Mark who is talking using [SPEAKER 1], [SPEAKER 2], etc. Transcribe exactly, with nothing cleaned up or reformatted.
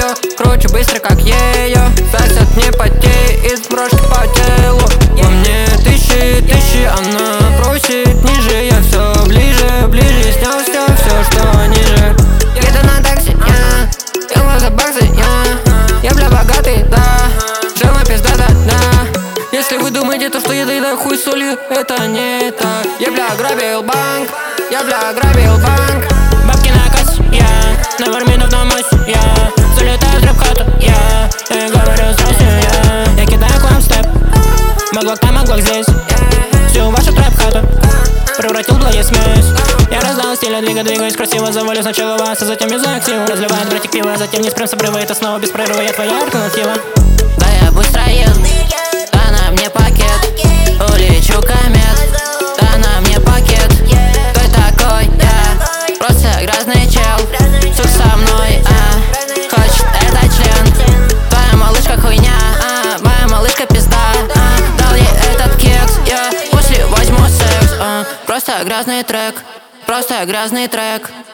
[SPEAKER 1] ее. Круче быстро, как ее. Секс от не потей, из брошки по телу. Во мне тысячи, тысячи, она просит ниже. Я все ближе, ближе, снял все, все, что ниже. Еду на такси, я, я за баксы, я, я бля богатый, да, жена пиздата, да. Если вы думаете, то, что я доедаю хуй солью, это не так. Я бля ограбил банк, я бля ограбил банк.
[SPEAKER 2] Бабки на кассе, я, на варменов на массе, я залетаю в рэп-хату, я, я говорю здрасте, я, я кидаю к вам степ, моглок там, моглок здесь, всю вашу трэп-хату превратил в благие смесь. Я раздал стиля, двига, двигаюсь красиво, завалю сначала вас, а затем юзаю активу. Разливает братик пиво, а затем не спрям с обрыва, это снова без прерыва, я твоя альтернатива.
[SPEAKER 1] Да я быстро еду, да на мне пакет, улечу комет, да на мне пакет. Кто такой? Я просто грязный чел, сук со мной, а хочет этот член. Твоя малышка хуйня, а моя малышка пизда, а дал ей этот кекс, я после возьму секс, а просто грязный трек, просто грязный трек.